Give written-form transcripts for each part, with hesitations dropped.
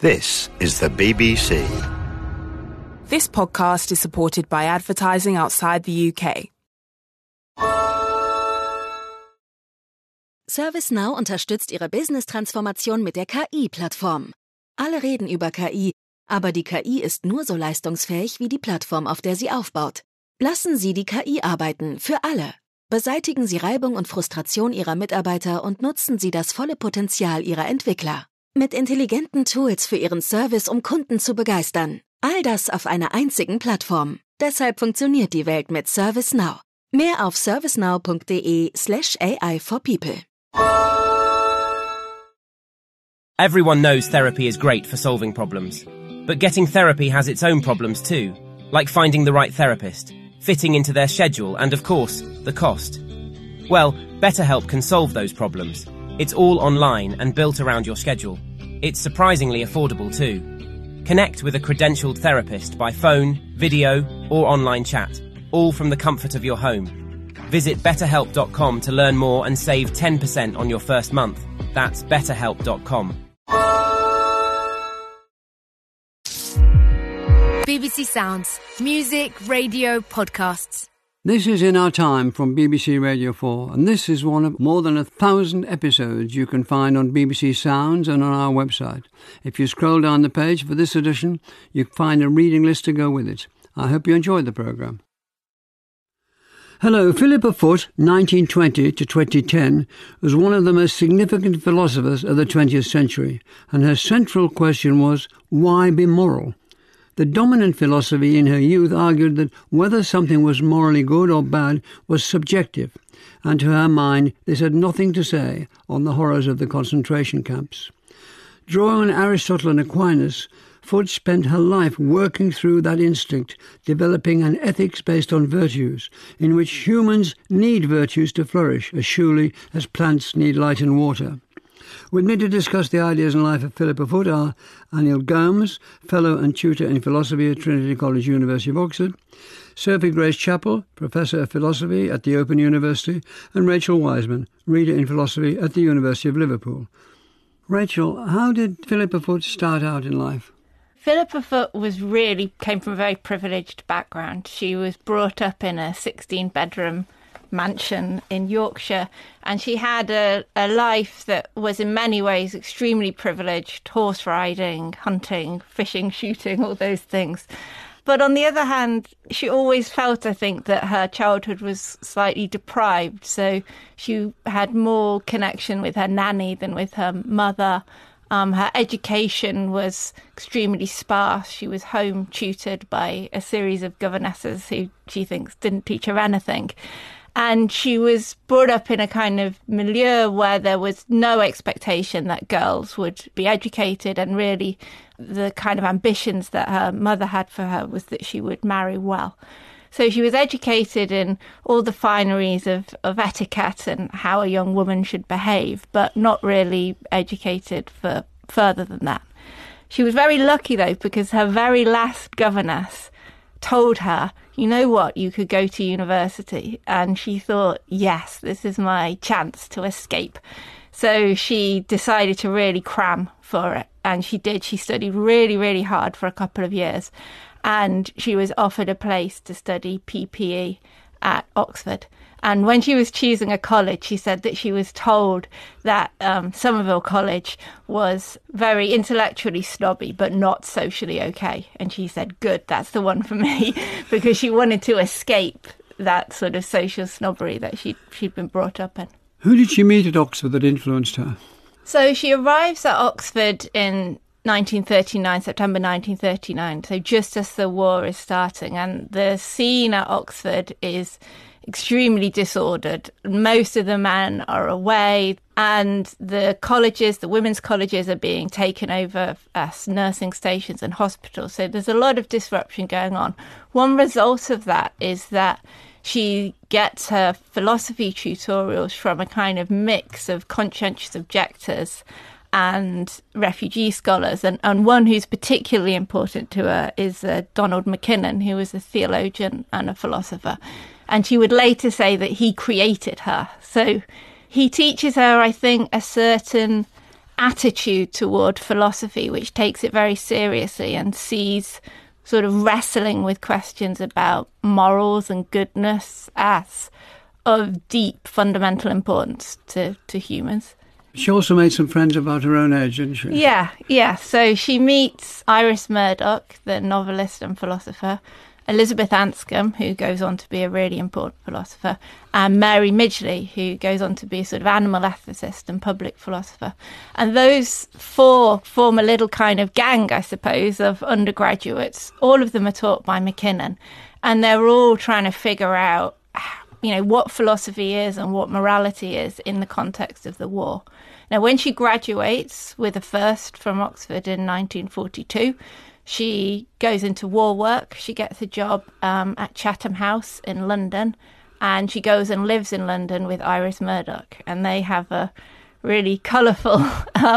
This is the BBC. This podcast is supported by advertising outside the UK. ServiceNow unterstützt Ihre Business-Transformation mit der KI-Plattform. Alle reden über KI, aber die KI ist nur so leistungsfähig wie die Plattform, auf der sie aufbaut. Lassen Sie die KI arbeiten, für alle. Beseitigen Sie Reibung und Frustration Ihrer Mitarbeiter und nutzen Sie das volle Potenzial Ihrer Entwickler. Mit intelligenten Tools für Ihren Service, um Kunden zu begeistern. All das auf einer einzigen Plattform. Deshalb funktioniert die Welt mit ServiceNow. Mehr auf servicenow.de/AI for people. Everyone knows therapy is great for solving problems. But getting therapy has its own problems too, like finding the right therapist, fitting into their schedule, and of course, the cost. Well, BetterHelp can solve those problems. It's all online and built around your schedule. It's surprisingly affordable too. Connect with a credentialed therapist by phone, video, or online chat, all from the comfort of your home. Visit betterhelp.com to learn more and save 10% on your first month. That's betterhelp.com. BBC Sounds. Music, radio, podcasts. This is In Our Time from BBC Radio 4, and this is one of more than 1,000 episodes you can find on BBC Sounds and on our website. If you scroll down the page for this edition, you find a reading list to go with it. I hope you enjoyed the programme. Hello, Philippa Foot, 1920 to 2010, was one of the most significant philosophers of the 20th century, and her central question was, why be moral? The dominant philosophy in her youth argued that whether something was morally good or bad was subjective, and to her mind this had nothing to say on the horrors of the concentration camps. Drawing on Aristotle and Aquinas, Foot spent her life working through that instinct, developing an ethics based on virtues, in which humans need virtues to flourish as surely as plants need light and water. With me to discuss the ideas and life of Philippa Foot are Anil Gomes, Fellow and Tutor in Philosophy at Trinity College, University of Oxford, Sophie Grace Chappell, Professor of Philosophy at the Open University, and Rachel Wiseman, Reader in Philosophy at the University of Liverpool. Rachel, how did Philippa Foot start out in life? Philippa Foot came from a very privileged background. She was brought up in a 16-bedroom mansion in Yorkshire, and she had a life that was in many ways extremely privileged: horse riding, hunting, fishing, shooting, all those things. But on the other hand, she always felt, I think, that her childhood was slightly deprived. So she had more connection with her nanny than with her mother. Her education was extremely sparse. She was home tutored by a series of governesses who she thinks didn't teach her anything. And she was brought up in a kind of milieu where there was no expectation that girls would be educated, and really the kind of ambitions that her mother had for her was that she would marry well. So she was educated in all the fineries of etiquette and how a young woman should behave, but not really educated for further than that. She was very lucky, though, because her very last governess told her, you know what, you could go to university. And she thought, yes, this is my chance to escape. So she decided to really cram for it. And she did. She studied really, really hard for a couple of years. And she was offered a place to study PPE at Oxford. And when she was choosing a college, she said that she was told that Somerville College was very intellectually snobby, but not socially okay. And she said, good, that's the one for me, because she wanted to escape that sort of social snobbery that she'd been brought up in. Who did she meet at Oxford that influenced her? So she arrives at Oxford in 1939, September 1939, so just as the war is starting. And the scene at Oxford is extremely disordered. Most of the men are away, and the colleges, the women's colleges, are being taken over as nursing stations and hospitals. So there's a lot of disruption going on. One result of that is that she gets her philosophy tutorials from a kind of mix of conscientious objectors and refugee scholars. And one who's particularly important to her is Donald Mackinnon, who was a theologian and a philosopher. And she would later say that he created her. So he teaches her, I think, a certain attitude toward philosophy which takes it very seriously and sees sort of wrestling with questions about morals and goodness as of deep fundamental importance to humans. She also made some friends about her own age, didn't she? Yeah. So she meets Iris Murdoch, the novelist and philosopher, Elizabeth Anscombe, who goes on to be a really important philosopher, and Mary Midgley, who goes on to be a sort of animal ethicist and public philosopher. And those four form a little kind of gang, I suppose, of undergraduates. All of them are taught by Mackinnon, and they're all trying to figure out, what philosophy is and what morality is in the context of the war. Now, when she graduates with a first from Oxford in 1942, she goes into war work. She gets a job at Chatham House in London, and she goes and lives in London with Iris Murdoch, and they have a really colourful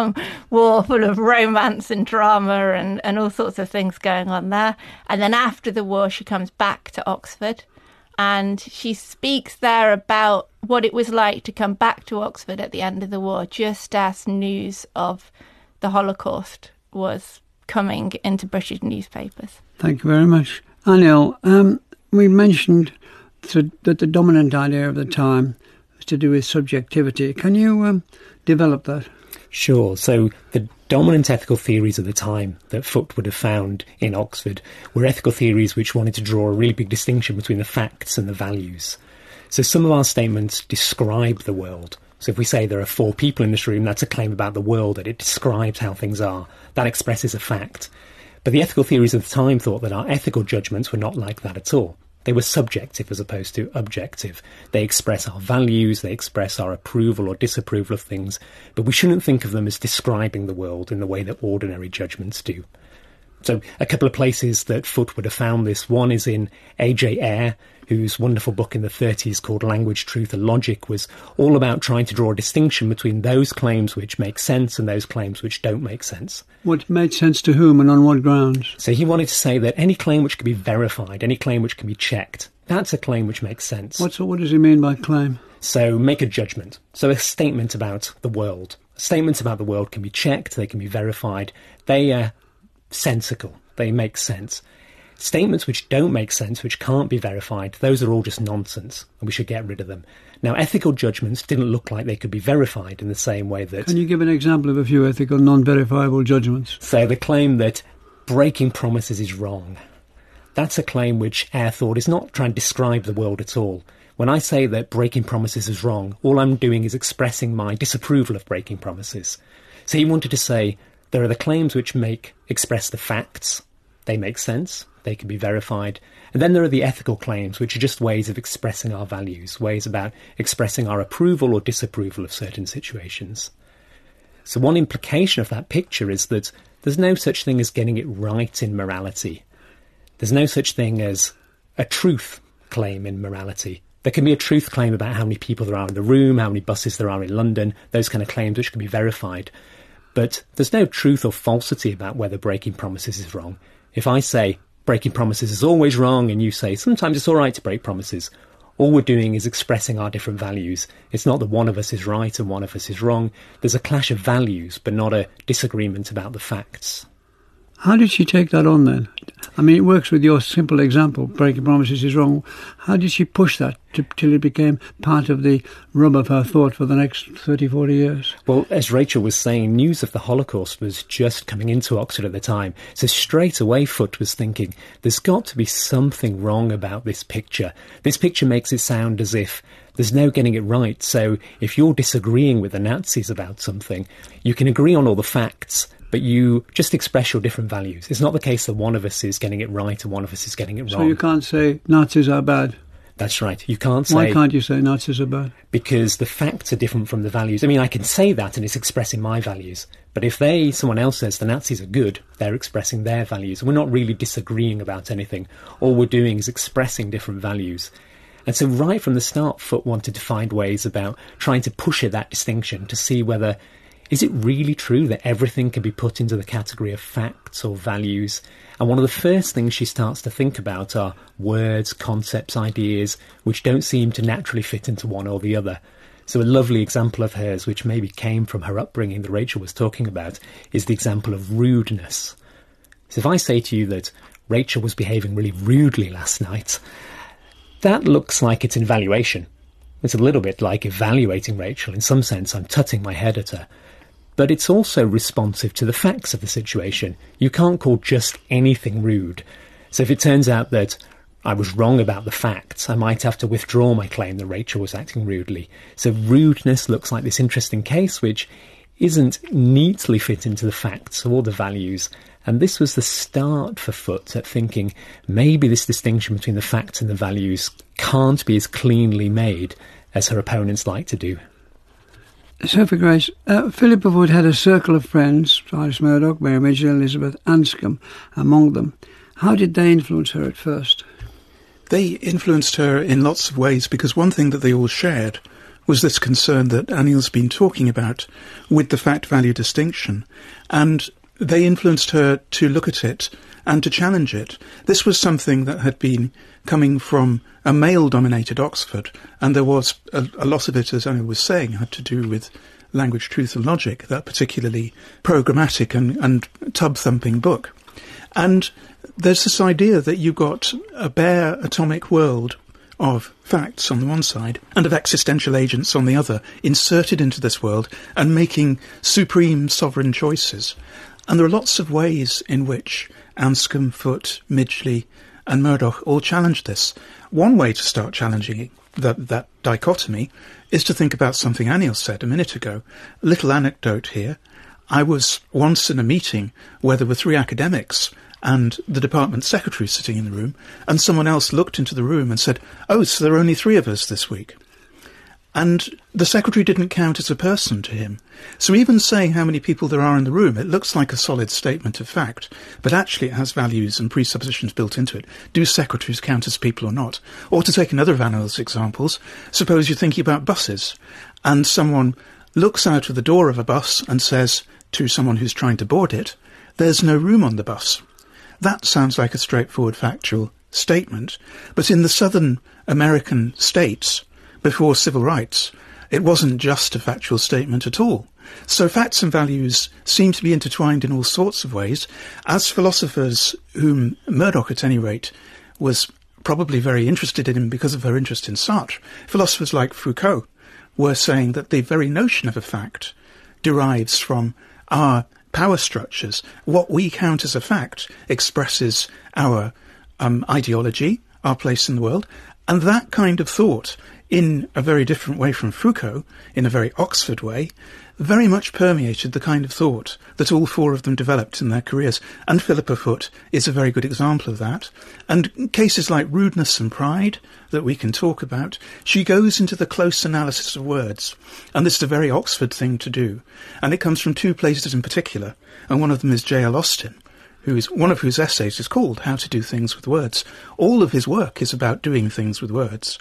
war full of romance and drama and all sorts of things going on there. And then after the war, she comes back to Oxford, and she speaks there about what it was like to come back to Oxford at the end of the war, just as news of the Holocaust was coming into British newspapers. Thank you very much. Anil, we mentioned that the dominant idea of the time was to do with subjectivity. Can you develop that? Sure. So the dominant ethical theories of the time that Foote would have found in Oxford were ethical theories which wanted to draw a really big distinction between the facts and the values. So some of our statements describe the world. So if we say there are 4 people in this room, that's a claim about the world, that it describes how things are. That expresses a fact. But the ethical theories of the time thought that our ethical judgments were not like that at all. They were subjective as opposed to objective. They express our values, they express our approval or disapproval of things, but we shouldn't think of them as describing the world in the way that ordinary judgments do. So a couple of places that Foote would have found this. One is in A.J. Ayer, whose wonderful book in the 30s called Language, Truth and Logic was all about trying to draw a distinction between those claims which make sense and those claims which don't make sense. What made sense to whom and on what grounds? So he wanted to say that any claim which can be verified, any claim which can be checked, that's a claim which makes sense. What does he mean by claim? So make a judgment. So a statement about the world. Statements about the world can be checked, they can be verified. They are sensical, they make sense. Statements which don't make sense, which can't be verified, those are all just nonsense, and we should get rid of them. Now, ethical judgments didn't look like they could be verified in the same way that... Can you give an example of a few ethical, non-verifiable judgments? So the claim that breaking promises is wrong. That's a claim which Ayer thought is not trying to describe the world at all. When I say that breaking promises is wrong, all I'm doing is expressing my disapproval of breaking promises. So he wanted to say there are the claims which express the facts. They make sense. They can be verified. And then there are the ethical claims, which are just ways of expressing our values, ways about expressing our approval or disapproval of certain situations. So one implication of that picture is that there's no such thing as getting it right in morality. There's no such thing as a truth claim in morality. There can be a truth claim about how many people there are in the room, how many buses there are in London, those kind of claims which can be verified. But there's no truth or falsity about whether breaking promises is wrong. If I say breaking promises is always wrong and you say sometimes it's all right to break promises, all we're doing is expressing our different values. It's not that one of us is right and one of us is wrong. There's a clash of values, but not a disagreement about the facts. How did she take that on then? I mean, it works with your simple example, breaking promises is wrong. How did she push that till it became part of the rub of her thought for the next 30, 40 years? Well, as Rachel was saying, news of the Holocaust was just coming into Oxford at the time. So straight away Foote was thinking, there's got to be something wrong about this picture. This picture makes it sound as if there's no getting it right. So if you're disagreeing with the Nazis about something, you can agree on all the facts, but you just express your different values. It's not the case that one of us is getting it right and one of us is getting it wrong. So you can't say Nazis are bad? That's right. You can't say... Why can't you say Nazis are bad? Because the facts are different from the values. I mean, I can say that and it's expressing my values. But if someone else says the Nazis are good, they're expressing their values. We're not really disagreeing about anything. All we're doing is expressing different values. And so right from the start, Foote wanted to find ways about trying to push at that distinction to see whether... Is it really true that everything can be put into the category of facts or values? And one of the first things she starts to think about are words, concepts, ideas, which don't seem to naturally fit into one or the other. So a lovely example of hers, which maybe came from her upbringing that Rachel was talking about, is the example of rudeness. So if I say to you that Rachel was behaving really rudely last night, that looks like it's an evaluation. It's a little bit like evaluating Rachel. In some sense, I'm tutting my head at her. But it's also responsive to the facts of the situation. You can't call just anything rude. So if it turns out that I was wrong about the facts, I might have to withdraw my claim that Rachel was acting rudely. So rudeness looks like this interesting case which isn't neatly fit into the facts or the values. And this was the start for Foote at thinking maybe this distinction between the facts and the values can't be as cleanly made as her opponents like to do. Sophie Grace, Philippa Foot had a circle of friends, Iris Murdoch, Mary Midgley, Elizabeth Anscombe among them. How did they influence her at first? They influenced her in lots of ways, because one thing that they all shared was this concern that Anil's been talking about with the fact-value distinction. And they influenced her to look at it and to challenge it. This was something that had been coming from a male-dominated Oxford, and there was a lot of it, as Anil was saying, had to do with Language, Truth and Logic, that particularly programmatic and tub-thumping book. And there's this idea that you've got a bare atomic world of facts on the one side and of existential agents on the other, inserted into this world and making supreme sovereign choices. And there are lots of ways in which Anscombe, Foote, Midgley and Murdoch all challenge this. One way to start challenging that dichotomy is to think about something Anil said a minute ago. A little anecdote here. I was once in a meeting where there were 3 academics and the department secretary sitting in the room, and someone else looked into the room and said, "Oh, so there are only 3 of us this week." And the secretary didn't count as a person to him. So even saying how many people there are in the room, it looks like a solid statement of fact, but actually it has values and presuppositions built into it. Do secretaries count as people or not? Or to take another of Anil's examples, suppose you're thinking about buses, and someone looks out of the door of a bus and says to someone who's trying to board it, "There's no room on the bus." That sounds like a straightforward factual statement, but in the southern American states, before civil rights, it wasn't just a factual statement at all. So facts and values seem to be intertwined in all sorts of ways. As philosophers whom Murdoch, at any rate, was probably very interested in because of her interest in Sartre, philosophers like Foucault were saying that the very notion of a fact derives from our power structures. What we count as a fact expresses our ideology, our place in the world, and that kind of thought, in a very different way from Foucault, in a very Oxford way, very much permeated the kind of thought that all 4 of them developed in their careers. And Philippa Foot is a very good example of that. And cases like rudeness and pride that we can talk about, she goes into the close analysis of words. And this is a very Oxford thing to do. And it comes from 2 places in particular. And one of them is J.L. Austin, one of whose essays is called How to Do Things with Words. All of his work is about doing things with words.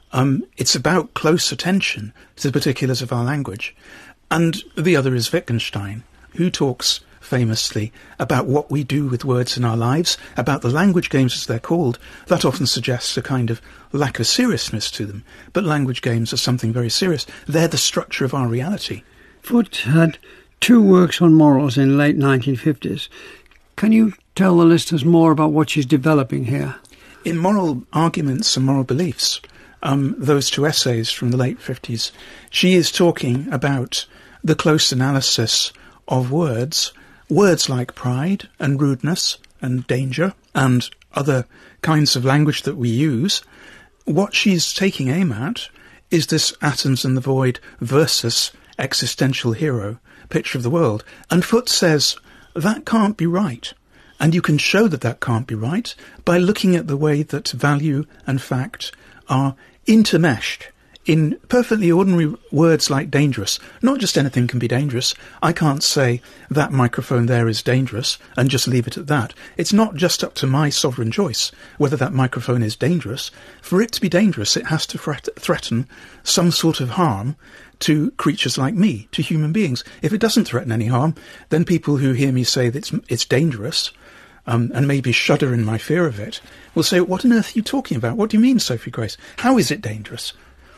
It's about close attention to the particulars of our language. And the other is Wittgenstein, who talks famously about what we do with words in our lives, about the language games as they're called. That often suggests a kind of lack of seriousness to them. But language games are something very serious. They're the structure of our reality. Foote had 2 works on morals in the late 1950s. Can you tell the listeners more about what she's developing here? In Moral Arguments and Moral Beliefs, those 2 essays from the late 50s, she is talking about the close analysis of words like pride and rudeness and danger and other kinds of language that we use. What she's taking aim at is this atoms in the void versus existential hero picture of the world. And Foote says that can't be right. And you can show that that can't be right by looking at the way that value and fact are intermeshed in perfectly ordinary words like dangerous. Not just anything can be dangerous. I can't say that microphone there is dangerous and just leave it at that. It's not just up to my sovereign choice whether that microphone is dangerous. For it to be dangerous, it has to threaten some sort of harm to creatures like me, to human beings. If it doesn't threaten any harm, then people who hear me say that it's dangerous and maybe shudder in my fear of it will say, "What on earth are you talking about? What do you mean, Sophie Grace? How is it dangerous?"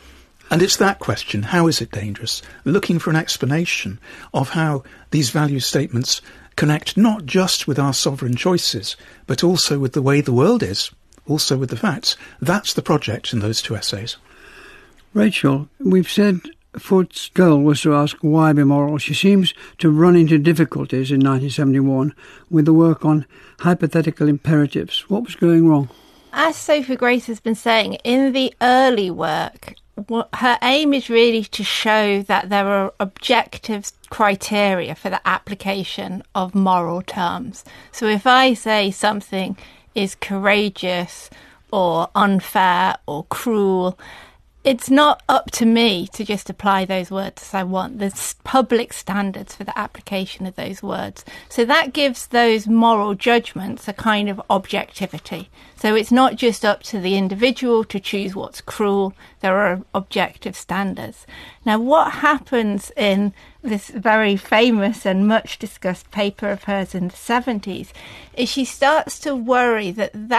And it's that question, how is it dangerous? Looking for an explanation of how these value statements connect not just with our sovereign choices, but also with the way the world is, also with the facts. That's the project in those two essays. Rachel, we've said Foot's goal was to ask why be moral. She seems to run into difficulties in 1971 with the work on hypothetical imperatives. What was going wrong? As Sophie Grace has been saying, in the early work, her aim is really to show that there are objective criteria for the application of moral terms. So if I say something is courageous or unfair or cruel, it's not up to me to just apply those words as I want. There's public standards for the application of those words. So that gives those moral judgments a kind of objectivity. So it's not just up to the individual to choose what's cruel. There are objective standards. Now, what happens in this very famous and much discussed paper of hers in the 70s is she starts to worry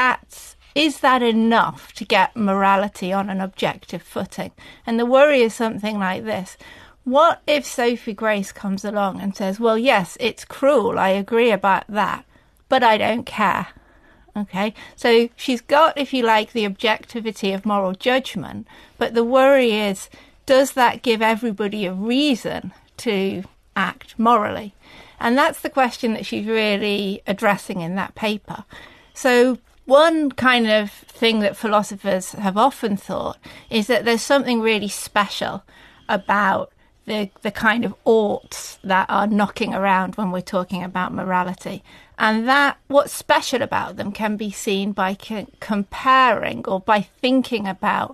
is that enough to get morality on an objective footing? And the worry is something like this. What if Sophie Grace comes along and says, well, yes, it's cruel, I agree about that, but I don't care? Okay, so she's got, if you like, the objectivity of moral judgment, but the worry is, does that give everybody a reason to act morally? And that's the question that she's really addressing in that paper. So one kind of thing that philosophers have often thought is that there's something really special about the kind of oughts that are knocking around when we're talking about morality. And that what's special about them can be seen by comparing or by thinking about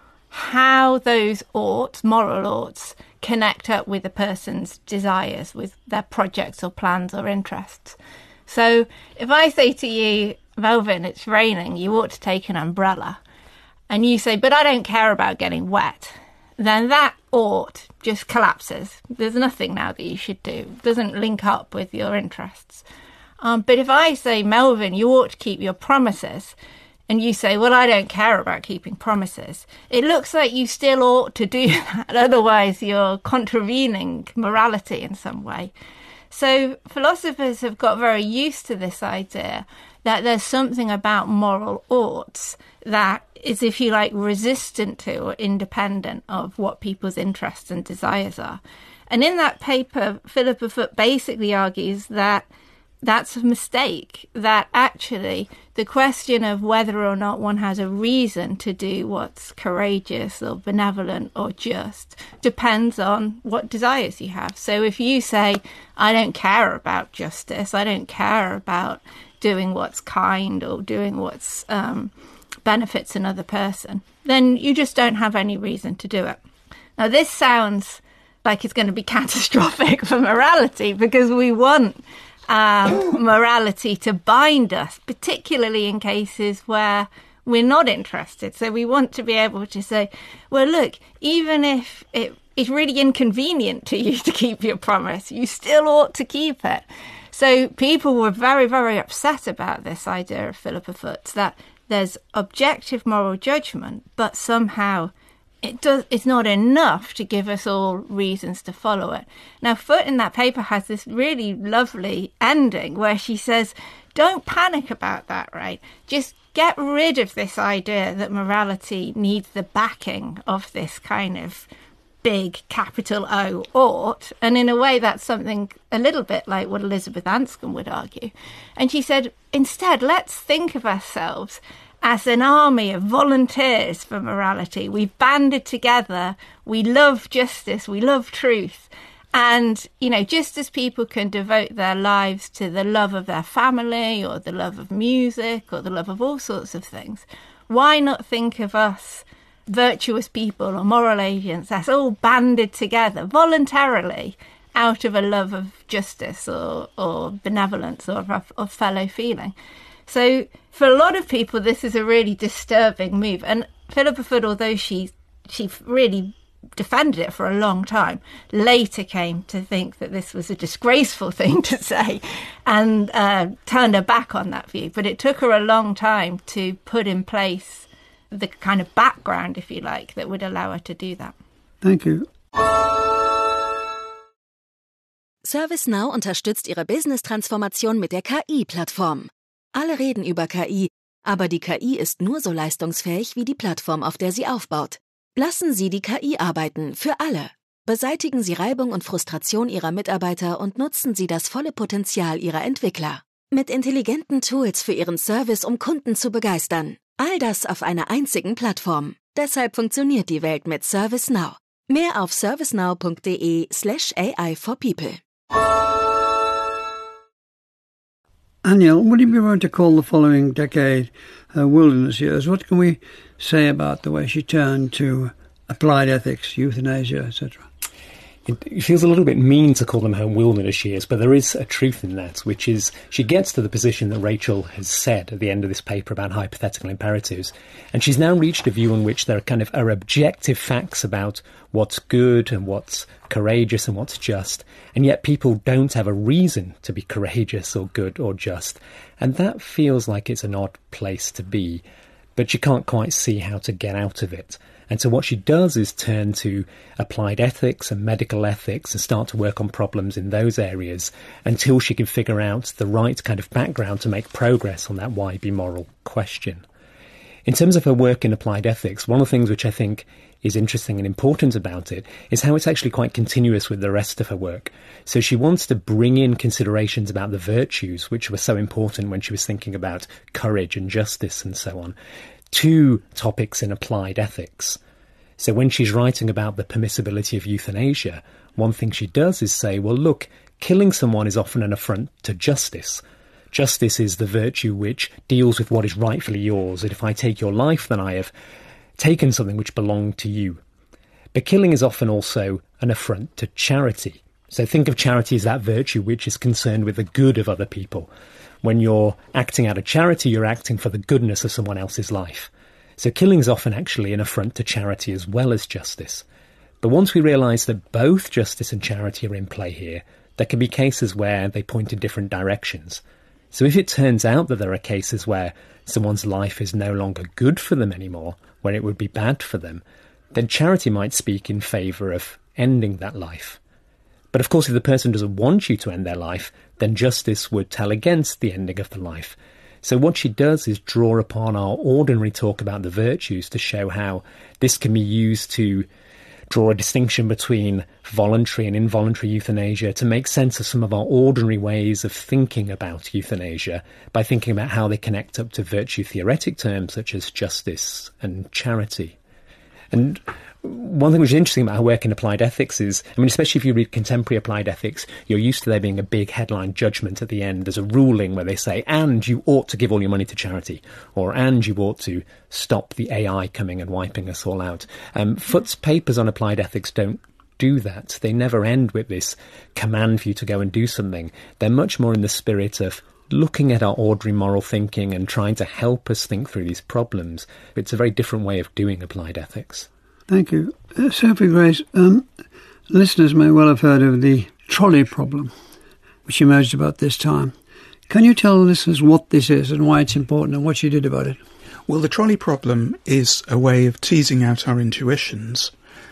how those oughts, moral oughts, connect up with a person's desires, with their projects or plans or interests. So if I say to you, Melvin, it's raining, you ought to take an umbrella, and you say, but I don't care about getting wet, then that ought just collapses. There's nothing now that you should do. It doesn't link up with your interests. But if I say, Melvin, you ought to keep your promises, and you say, well, I don't care about keeping promises, it looks like you still ought to do that. Otherwise, you're contravening morality in some way. So philosophers have got very used to this idea that there's something about moral oughts that is, if you like, resistant to or independent of what people's interests and desires are. And in that paper, Philippa Foot basically argues that that's a mistake, that actually the question of whether or not one has a reason to do what's courageous or benevolent or just depends on what desires you have. So if you say, I don't care about justice, I don't care about doing what's kind or doing what's benefits another person, then you just don't have any reason to do it. Now, this sounds like it's going to be catastrophic for morality because we want morality to bind us, particularly in cases where we're not interested. So we want to be able to say, well, look, even if it is really inconvenient to you to keep your promise, you still ought to keep it. So people were very, very upset about this idea of Philippa Foot's, that there's objective moral judgment, but somehow it's not enough to give us all reasons to follow it. Now, Foot in that paper has this really lovely ending where she says, don't panic about that, right? Just get rid of this idea that morality needs the backing of this kind of big capital O ought. And in a way, that's something a little bit like what Elizabeth Anscombe would argue. And she said, instead, let's think of ourselves as an army of volunteers for morality. We've banded together. We love justice. We love truth. And, you know, just as people can devote their lives to the love of their family or the love of music or the love of all sorts of things, why not think of us virtuous people or moral agents as all banded together voluntarily out of a love of justice or benevolence or of fellow feeling? So for a lot of people, this is a really disturbing move. And Philippa Foot, although she really defended it for a long time, later came to think that this was a disgraceful thing to say and turned her back on that view. But it took her a long time to put in place the kind of background, if you like, that would allow her to do that. Thank you. ServiceNow unterstützt Ihre Business-Transformation mit der KI-Plattform. Alle reden über KI, aber die KI ist nur so leistungsfähig wie die Plattform, auf der sie aufbaut. Lassen Sie die KI arbeiten, für alle. Beseitigen Sie Reibung und Frustration Ihrer Mitarbeiter und nutzen Sie das volle Potenzial Ihrer Entwickler. Mit intelligenten Tools für Ihren Service, um Kunden zu begeistern. All das auf einer einzigen Plattform. Deshalb funktioniert die Welt mit ServiceNow. Mehr auf servicenow.de/AI for people. Aniel, what do you be going to call the following decade her wilderness years? What can we say about the way she turned to applied ethics, euthanasia, etc.? It feels a little bit mean to call them her wilderness years, but there is a truth in that, which is she gets to the position that Rachel has said at the end of this paper about hypothetical imperatives, and she's now reached a view in which there are objective facts about what's good and what's courageous and what's just, and yet people don't have a reason to be courageous or good or just, and that feels like it's an odd place to be, but she can't quite see how to get out of it. And so what she does is turn to applied ethics and medical ethics and start to work on problems in those areas until she can figure out the right kind of background to make progress on that why be moral question. In terms of her work in applied ethics, one of the things which I think is interesting and important about it is how it's actually quite continuous with the rest of her work. So she wants to bring in considerations about the virtues, which were so important when she was thinking about courage and justice and so on, to topics in applied ethics. So when she's writing about the permissibility of euthanasia, one thing she does is say, well, look, killing someone is often an affront to justice. Justice is the virtue which deals with what is rightfully yours, and if I take your life, then I have taken something which belonged to you. But killing is often also an affront to charity. So think of charity as that virtue which is concerned with the good of other people. When you're acting out of charity, you're acting for the goodness of someone else's life. So killing is often actually an affront to charity as well as justice. But once we realise that both justice and charity are in play here, there can be cases where they point in different directions. So if it turns out that there are cases where someone's life is no longer good for them anymore, where it would be bad for them, then charity might speak in favour of ending that life. But of course, if the person doesn't want you to end their life, then justice would tell against the ending of the life. So what she does is draw upon our ordinary talk about the virtues to show how this can be used to draw a distinction between voluntary and involuntary euthanasia, to make sense of some of our ordinary ways of thinking about euthanasia by thinking about how they connect up to virtue theoretic terms such as justice and charity. And one thing which is interesting about her work in applied ethics is, especially if you read contemporary applied ethics, you're used to there being a big headline judgment at the end. There's a ruling where they say, and you ought to give all your money to charity, or and you ought to stop the AI coming and wiping us all out. Foot's papers on applied ethics don't do that. They never end with this command for you to go and do something. They're much more in the spirit of looking at our ordinary moral thinking and trying to help us think through these problems. It's a very different way of doing applied ethics. Thank you. Sophie Grace, listeners may well have heard of the trolley problem, which emerged about this time. Can you tell listeners what this is and why it's important and what you did about it? Well, the trolley problem is a way of teasing out our intuitions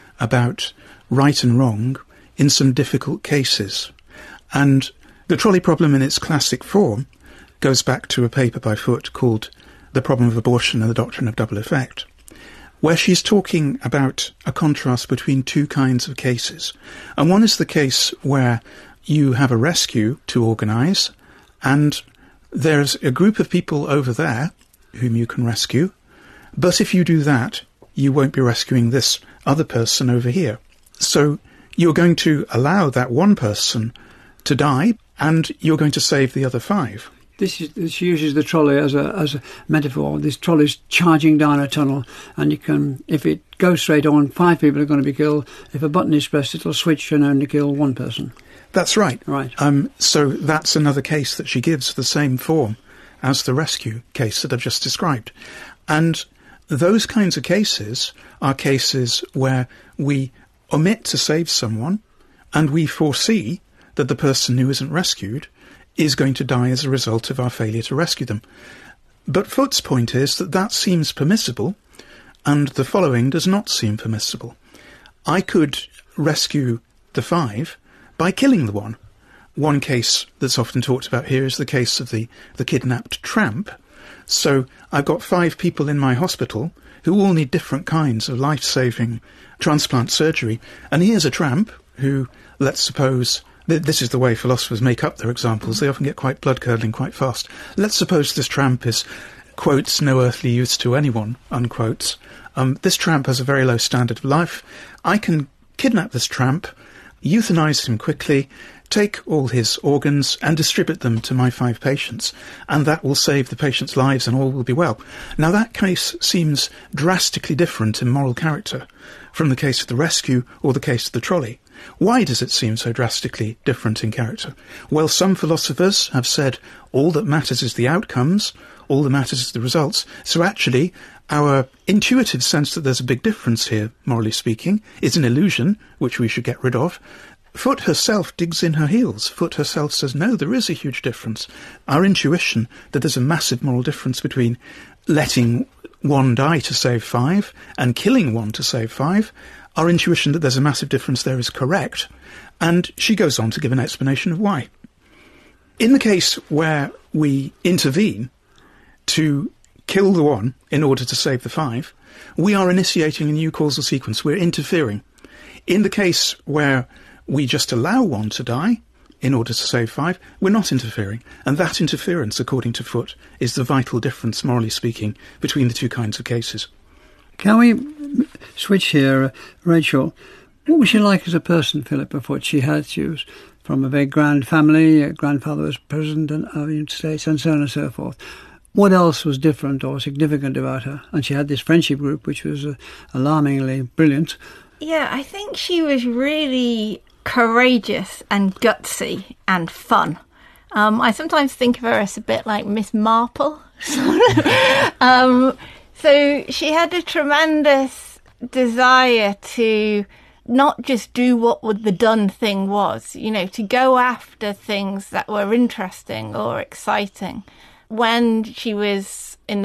about right and wrong in some difficult cases. And the trolley problem in its classic form goes back to a paper by Foot called The Problem of Abortion and the Doctrine of Double Effect, where she's talking about a contrast between two kinds of cases. And one is the case where you have a rescue to organise, and there's a group of people over there whom you can rescue, but if you do that, you won't be rescuing this other person over here. So you're going to allow that one person to die, and you're going to save the other 5. She uses the trolley as a metaphor. This trolley's charging down a tunnel, and you can, if it goes straight on, 5 people are going to be killed. If a button is pressed, it'll switch and only kill 1 person. That's right. Right. So that's another case that she gives the same form as the rescue case that I've just described. And those kinds of cases are cases where we omit to save someone, and we foresee that the person who isn't rescued is going to die as a result of our failure to rescue them. But Foot's point is that that seems permissible, and the following does not seem permissible. I could rescue the 5 by killing the 1. One case that's often talked about here is the case of the kidnapped tramp. So I've got 5 people in my hospital who all need different kinds of life-saving transplant surgery. And here's a tramp who, let's suppose, this is the way philosophers make up their examples. They often get quite blood-curdling quite fast. Let's suppose this tramp is, quotes, no earthly use to anyone, unquotes. This tramp has a very low standard of life. I can kidnap this tramp, euthanize him quickly, take all his organs and distribute them to my 5 patients, and that will save the patients' lives and all will be well. Now, that case seems drastically different in moral character from the case of the rescue or the case of the trolley. Why does it seem so drastically different in character? Well, some philosophers have said all that matters is the outcomes, all that matters is the results. So actually, our intuitive sense that there's a big difference here, morally speaking, is an illusion, which we should get rid of. Foot herself digs in her heels. Foot herself says, no, there is a huge difference. Our intuition that there's a massive moral difference between letting 1 die to save 5 and killing 1 to save 5, our intuition that there's a massive difference there is correct. And she goes on to give an explanation of why. In the case where we intervene to kill the 1 in order to save the 5, we are initiating a new causal sequence. We're interfering. In the case where we just allow 1 to die in order to save 5, we're not interfering. And that interference, according to Foot, is the vital difference, morally speaking, between the 2 kinds of cases. Can we switch here, Rachel? What was she like as a person, Philippa Foot? She was from a very grand family. Her grandfather was president of the United States, and so on and so forth. What else was different or significant about her? And she had this friendship group, which was alarmingly brilliant. Yeah, I think she was really courageous and gutsy and fun. I sometimes think of her as a bit like Miss Marple. So she had a tremendous desire to not just do what the done thing was, to go after things that were interesting or exciting. When she was in the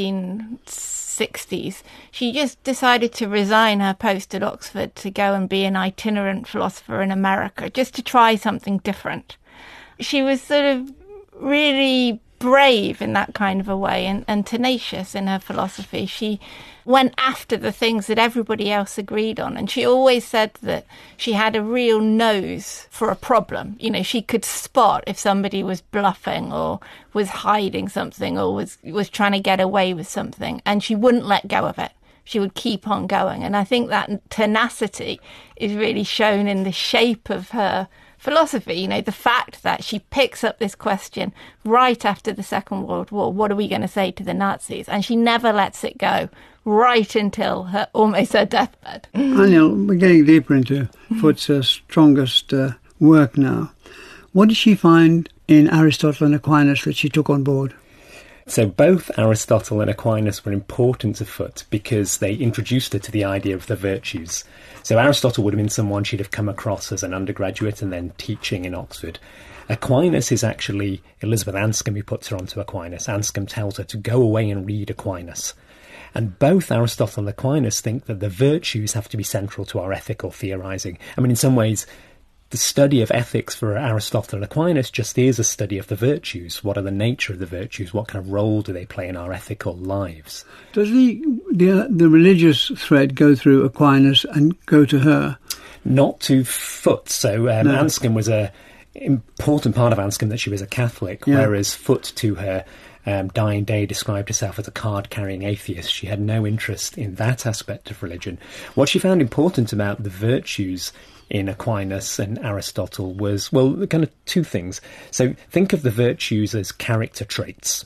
1960s, she just decided to resign her post at Oxford to go and be an itinerant philosopher in America, just to try something different. She was sort of really brave in that kind of a way and tenacious in her philosophy. She went after the things that everybody else agreed on, and she always said that she had a real nose for a problem. She could spot if somebody was bluffing or was hiding something or was trying to get away with something, and she wouldn't let go of it. She would keep on going, and I think that tenacity is really shown in the shape of her philosophy. The fact that she picks up this question right after the Second World War, what are we going to say to the Nazis? And she never lets it go right until almost her deathbed. Daniel, we're getting deeper into Foot's strongest work now. What did she find in Aristotle and Aquinas that she took on board? So both Aristotle and Aquinas were important to Foot because they introduced her to the idea of the virtues. So Aristotle would have been someone she'd have come across as an undergraduate and then teaching in Oxford. Aquinas is actually Elizabeth Anscombe who puts her onto Aquinas. Anscombe tells her to go away and read Aquinas. And both Aristotle and Aquinas think that the virtues have to be central to our ethical theorising. I mean, in some ways, the study of ethics for Aristotle and Aquinas just is a study of the virtues. What are the nature of the virtues? What kind of role do they play in our ethical lives? Does the religious thread go through Aquinas and go to her? Not to Foot. So no. Anscombe was an important part of Anscombe that she was a Catholic, whereas Foot, to her dying day, described herself as a card-carrying atheist. She had no interest in that aspect of religion. What she found important about the virtues in Aquinas and Aristotle was, well, kind of 2 things. So think of the virtues as character traits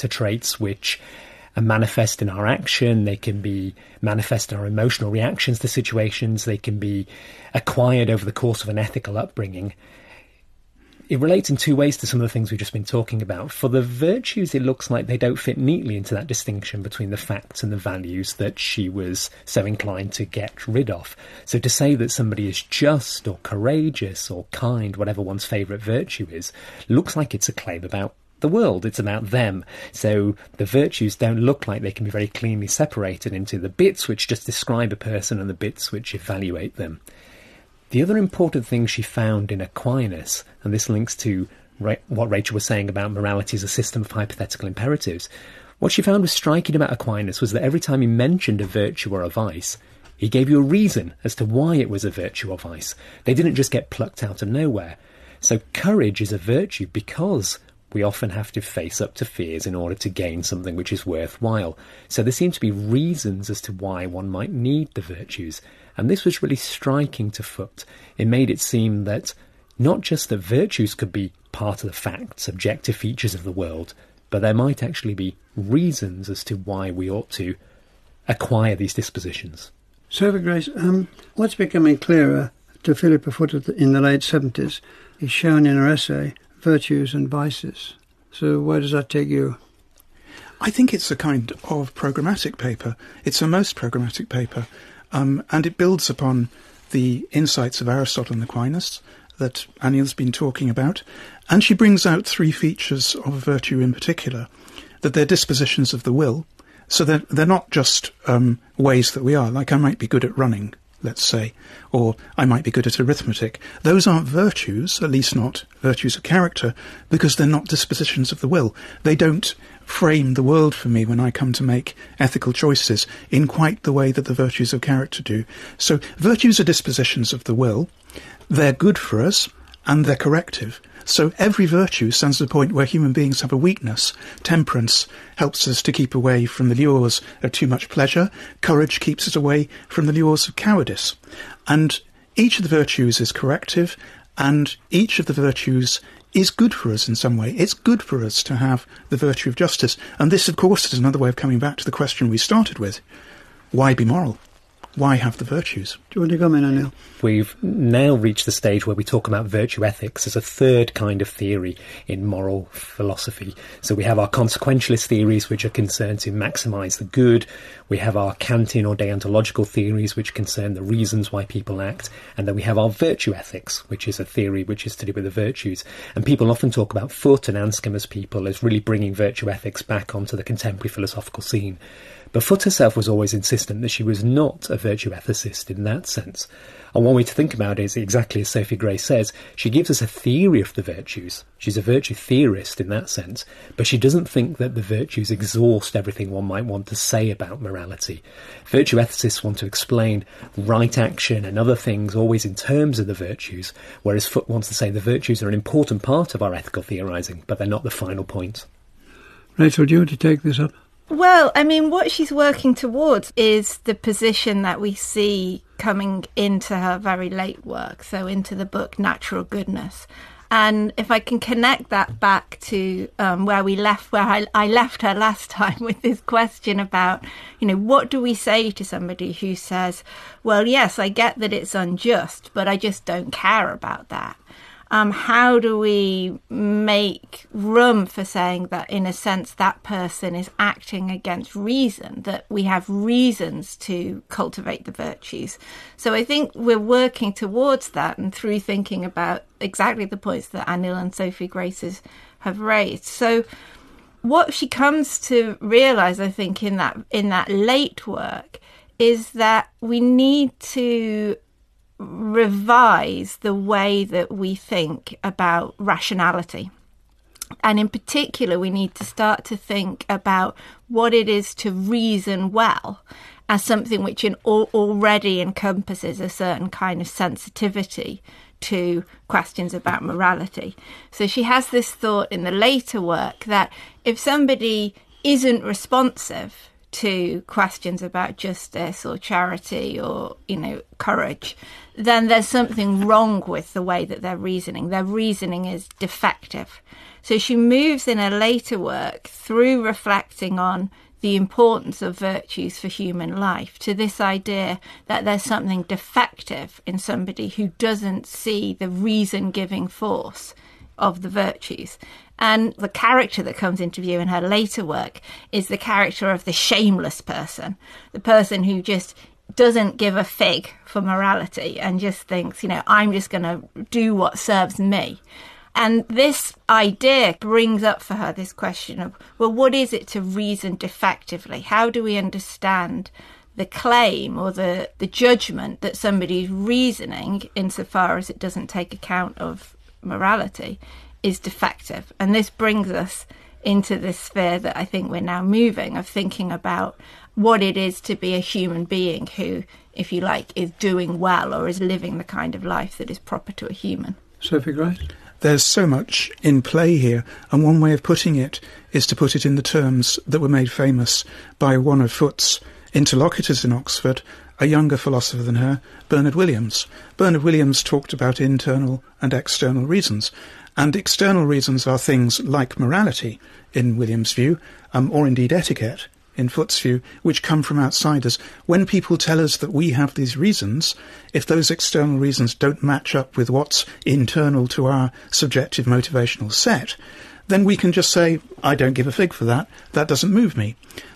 which are manifest in our action. They can be manifest in our emotional reactions to situations. They can be acquired over the course of an ethical upbringing. It relates in 2 ways to some of the things we've just been talking about. For the virtues, it looks like they don't fit neatly into that distinction between the facts and the values that she was so inclined to get rid of. So to say that somebody is just or courageous or kind, whatever one's favourite virtue is, looks like it's a claim about the world, it's about them. So the virtues don't look like they can be very cleanly separated into the bits which just describe a person and the bits which evaluate them. The other important thing she found in Aquinas, and this links to what Rachel was saying about morality as a system of hypothetical imperatives, what she found was striking about Aquinas was that every time he mentioned a virtue or a vice, he gave you a reason as to why it was a virtue or vice. They didn't just get plucked out of nowhere. So courage is a virtue because we often have to face up to fears in order to gain something which is worthwhile. So there seem to be reasons as to why one might need the virtues. And this was really striking to Foote. It made it seem that not just that virtues could be part of the facts, objective features of the world, but there might actually be reasons as to why we ought to acquire these dispositions. Sophie Grace, what's becoming clearer to Philippa Foote in the late 70s is shown in her essay, Virtues and Vices. So where does that take you? I think it's a kind of programmatic paper. It's a most programmatic paper, and it builds upon the insights of Aristotle and Aquinas that Anil's been talking about, and she brings out three features of virtue in particular, that they're dispositions of the will, so they're not just ways that we are, like I might be good at running, let's say, or I might be good at arithmetic. Those aren't virtues, at least not virtues of character, because they're not dispositions of the will. They don't frame the world for me when I come to make ethical choices in quite the way that the virtues of character do. So virtues are dispositions of the will. They're good for us, and they're corrective. So every virtue stands at a point where human beings have a weakness. Temperance helps us to keep away from the lures of too much pleasure. Courage keeps us away from the lures of cowardice. And each of the virtues is corrective, and each of the virtues is good for us in some way. It's good for us to have the virtue of justice. And this, of course, is another way of coming back to the question we started with. Why be moral? Why have the virtues? Do you want to come in, Anil? We've now reached the stage where we talk about virtue ethics as a third kind of theory in moral philosophy. So we have our consequentialist theories, which are concerned to maximise the good. We have our Kantian or deontological theories, which concern the reasons why people act. And then we have our virtue ethics, which is a theory which is to do with the virtues. And people often talk about Foote and Anscombe as people as really bringing virtue ethics back onto the contemporary philosophical scene. But Foote herself was always insistent that she was not a virtue ethicist in that sense. And one way to think about it is exactly as Sophie Grace says, she gives us a theory of the virtues. She's a virtue theorist in that sense, but she doesn't think that the virtues exhaust everything one might want to say about morality. Virtue ethicists want to explain right action and other things always in terms of the virtues, whereas Foote wants to say the virtues are an important part of our ethical theorising, but they're not the final point. Rachel, do you want to take this up? Well, I mean, what she's working towards is the position that we see coming into her very late work, so into the book Natural Goodness. And if I can connect that back to where I left her last time with this question about, what do we say to somebody who says, well, yes, I get that it's unjust, but I just don't care about that. How do we make room for saying that, in a sense, that person is acting against reason, that we have reasons to cultivate the virtues? So I think we're working towards that, and through thinking about exactly the points that Anil and Sophie Grace have raised. So what she comes to realise, I think, in that late work is that we need to revise the way that we think about rationality. And in particular, we need to start to think about what it is to reason well as something which already encompasses a certain kind of sensitivity to questions about morality. So she has this thought in the later work that if somebody isn't responsive to questions about justice or charity or, courage, then there's something wrong with the way that they're reasoning. Their reasoning is defective. So she moves in her later work through reflecting on the importance of virtues for human life to this idea that there's something defective in somebody who doesn't see the reason-giving force of the virtues. And the character that comes into view in her later work is the character of the shameless person, the person who just doesn't give a fig for morality and just thinks, I'm just going to do what serves me. And this idea brings up for her this question of, well, what is it to reason defectively? How do we understand the claim or the judgment that somebody's reasoning, insofar as it doesn't take account of morality, is defective? And this brings us into this sphere that I think we're now moving, of thinking about what it is to be a human being who, if you like, is doing well or is living the kind of life that is proper to a human. Sophie Grace? There's so much in play here, and one way of putting it is to put it in the terms that were made famous by one of Foote's interlocutors in Oxford, a younger philosopher than her, Bernard Williams. Bernard Williams talked about internal and external reasons, and external reasons are things like morality, in Williams' view, or indeed etiquette, in Foote's view, which come from outsiders. When people tell us that we have these reasons, if those external reasons don't match up with what's internal to our subjective motivational set, then we can just say, I don't give a fig for that, that doesn't move me.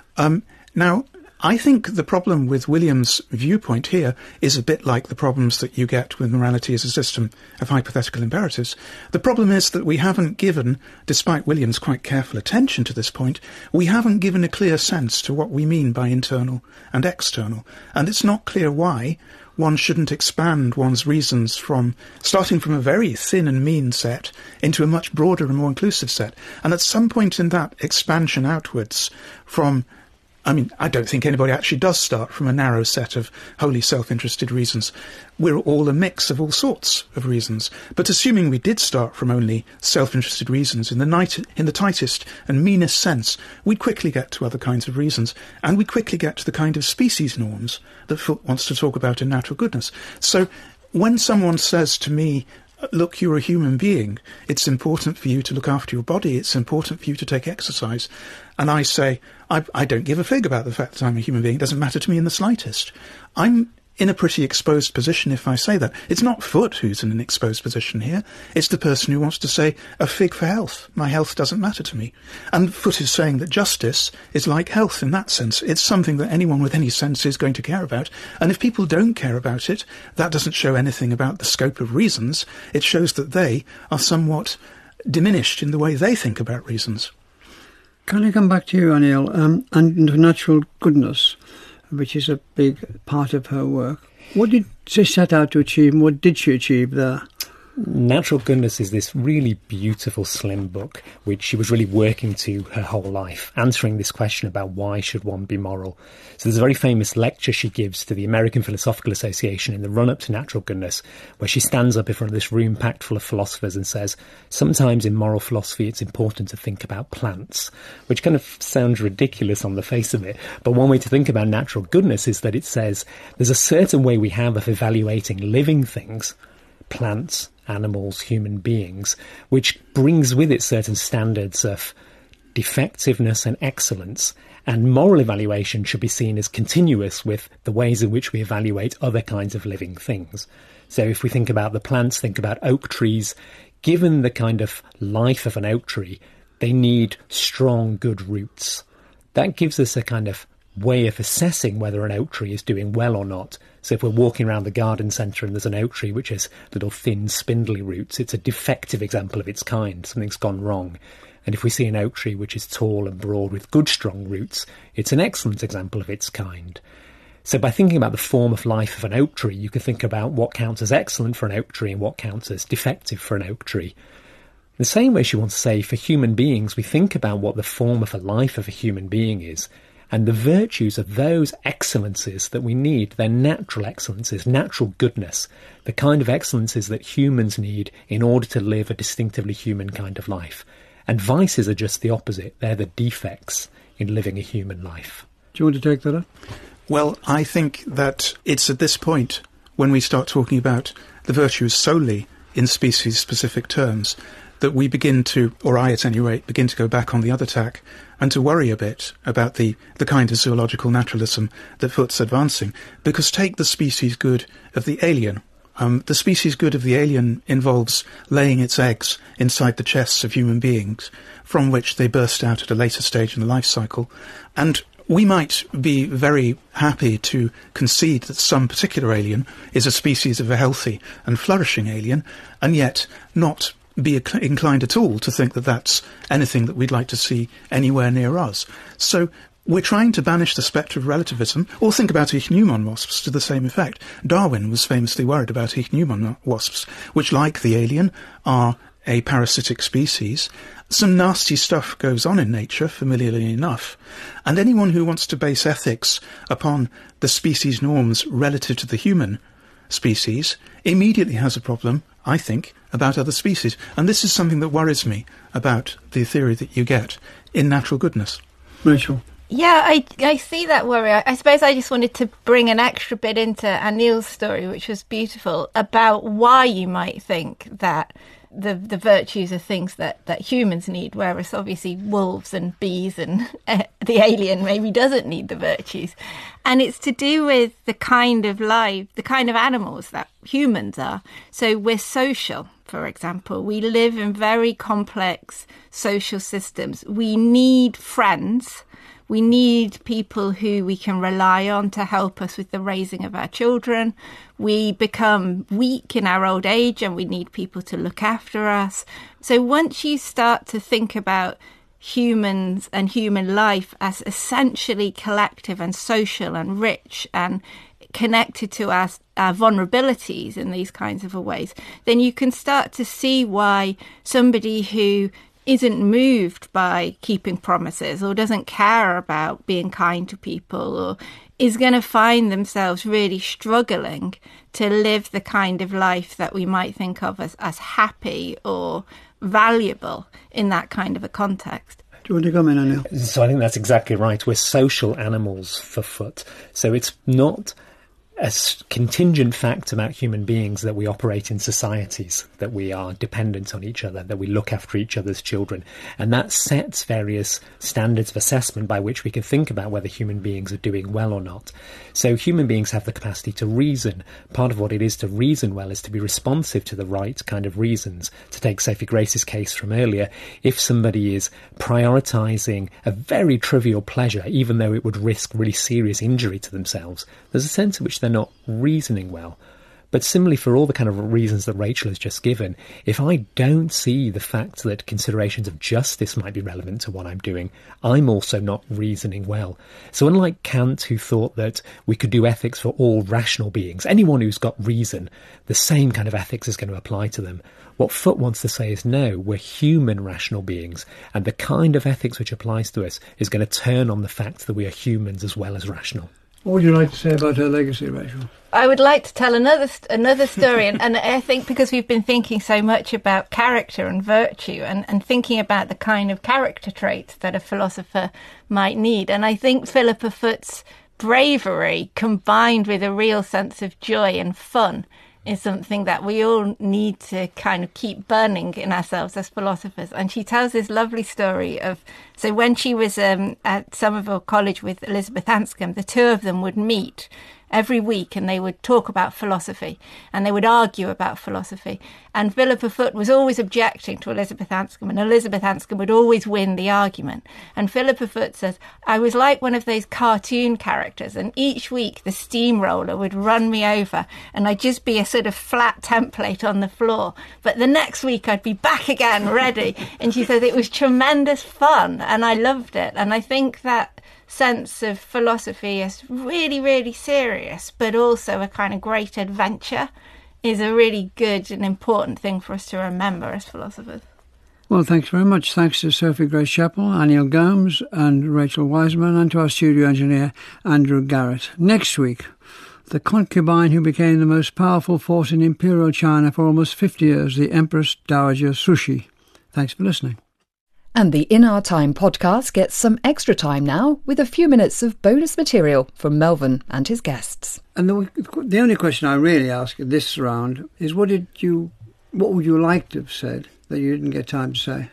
Now, I think the problem with Williams' viewpoint here is a bit like the problems that you get with morality as a system of hypothetical imperatives. The problem is that we haven't given, despite Williams' quite careful attention to this point, we haven't given a clear sense to what we mean by internal and external. And it's not clear why one shouldn't expand one's reasons from starting from a very thin and mean set into a much broader and more inclusive set. And at some point in that expansion outwards from, I don't think anybody actually does start from a narrow set of wholly self-interested reasons. We're all a mix of all sorts of reasons. But assuming we did start from only self-interested reasons in the tightest and meanest sense, we'd quickly get to other kinds of reasons, and we'd quickly get to the kind of species norms that Foote wants to talk about in natural goodness. So when someone says to me, look, you're a human being, it's important for you to look after your body, it's important for you to take exercise, and I say, I don't give a fig about the fact that I'm a human being, it doesn't matter to me in the slightest. I'm in a pretty exposed position if I say that. It's not Foote who's in an exposed position here, it's the person who wants to say, a fig for health, my health doesn't matter to me. And Foote is saying that justice is like health in that sense. It's something that anyone with any sense is going to care about, and if people don't care about it, that doesn't show anything about the scope of reasons, it shows that they are somewhat diminished in the way they think about reasons. Can I come back to you, Anil, and natural goodness, which is a big part of her work? What did she set out to achieve, and what did she achieve there? Natural Goodness is this really beautiful, slim book, which she was really working to her whole life, answering this question about why should one be moral. So there's a very famous lecture she gives to the American Philosophical Association in the run-up to Natural Goodness, where she stands up in front of this room packed full of philosophers and says, sometimes in moral philosophy it's important to think about plants, which kind of sounds ridiculous on the face of it. But one way to think about natural goodness is that it says there's a certain way we have of evaluating living things, plants, animals, human beings, which brings with it certain standards of defectiveness and excellence. And moral evaluation should be seen as continuous with the ways in which we evaluate other kinds of living things. So if we think about the plants, think about oak trees, given the kind of life of an oak tree, they need strong, good roots. That gives us a kind of way of assessing whether an oak tree is doing well or not. So if we're walking around the garden centre and there's an oak tree which has little thin spindly roots, it's a defective example of its kind. Something's gone wrong. And if we see an oak tree which is tall and broad with good strong roots, it's an excellent example of its kind. So by thinking about the form of life of an oak tree, you can think about what counts as excellent for an oak tree and what counts as defective for an oak tree. In the same way, she wants to say, for human beings, we think about what the form of a life of a human being is, and the virtues of those excellences that we need, they're natural excellences, natural goodness, the kind of excellences that humans need in order to live a distinctively human kind of life. And vices are just the opposite. They're the defects in living a human life. Do you want to take that up? Well, I think that it's at this point, when we start talking about the virtues solely in species-specific terms, that we begin to, or I at any rate, begin to go back on the other tack and to worry a bit about the kind of zoological naturalism that Foote's advancing. Because take the species good of the alien. The species good of the alien involves laying its eggs inside the chests of human beings, from which they burst out at a later stage in the life cycle. And we might be very happy to concede that some particular alien is a species of a healthy and flourishing alien, and yet not be inclined at all to think that that's anything that we'd like to see anywhere near us. So we're trying to banish the spectre of relativism, or think about ichneumon wasps to the same effect. Darwin was famously worried about ichneumon wasps, which, like the alien, are a parasitic species. Some nasty stuff goes on in nature, familiarly enough, and anyone who wants to base ethics upon the species norms relative to the human species immediately has a problem, I think, about other species. And this is something that worries me about the theory that you get in natural goodness. Rachel? Yeah, I see that worry. I suppose I just wanted to bring an extra bit into Anil's story, which was beautiful, about why you might think that the virtues are things that humans need, whereas obviously wolves and bees and the alien maybe doesn't need the virtues. And it's to do with the kind of life, the kind of animals that humans are. So we're social, for example. We live in very complex social systems. We need friends. We need people who we can rely on to help us with the raising of our children. We become weak in our old age and we need people to look after us. So once you start to think about humans and human life as essentially collective and social and rich and connected to our vulnerabilities in these kinds of ways, then you can start to see why somebody who isn't moved by keeping promises or doesn't care about being kind to people or is going to find themselves really struggling to live the kind of life that we might think of as happy or valuable in that kind of a context. Do you want to come in, Anil? So I think that's exactly right. We're social animals for Foot. So it's not a contingent fact about human beings that we operate in societies, that we are dependent on each other, that we look after each other's children. And that sets various standards of assessment by which we can think about whether human beings are doing well or not. So human beings have the capacity to reason. Part of what it is to reason well is to be responsive to the right kind of reasons. To take Sophie Grace's case from earlier, if somebody is prioritising a very trivial pleasure, even though it would risk really serious injury to themselves, there's a sense in which they're not reasoning well. But similarly, for all the kind of reasons that Rachel has just given, if I don't see the fact that considerations of justice might be relevant to what I'm doing, I'm also not reasoning well. So unlike Kant, who thought that we could do ethics for all rational beings, anyone who's got reason, the same kind of ethics is going to apply to them. What Foot wants to say is no, we're human rational beings, and the kind of ethics which applies to us is going to turn on the fact that we are humans as well as rational. What would you like to say about her legacy, Rachel? I would like to tell another story, and I think because we've been thinking so much about character and virtue and thinking about the kind of character traits that a philosopher might need, and I think Philippa Foot's bravery combined with a real sense of joy and fun is something that we all need to kind of keep burning in ourselves as philosophers. And she tells this lovely story of, so when she was at Somerville College with Elizabeth Anscombe, the two of them would meet every week and they would talk about philosophy and they would argue about philosophy. And Philippa Foot was always objecting to Elizabeth Anscombe, and Elizabeth Anscombe would always win the argument. And Philippa Foot says, I was like one of those cartoon characters, and each week the steamroller would run me over and I'd just be a sort of flat template on the floor. But the next week I'd be back again, ready. And she says it was tremendous fun and I loved it. And I think that sense of philosophy is really, really serious, but also a kind of great adventure, is a really good and important thing for us to remember as philosophers. Well, thanks very much. Thanks to Sophie Grace Chappell, Anil Gomes and Rachel Wiseman, and to our studio engineer, Andrew Garrett. Next week, the concubine who became the most powerful force in Imperial China for almost 50 years, the Empress Dowager Cixi. Thanks for listening. And the In Our Time podcast gets some extra time now with a few minutes of bonus material from Melvyn and his guests. And the only question I really ask this round is what would you like to have said that you didn't get time to say?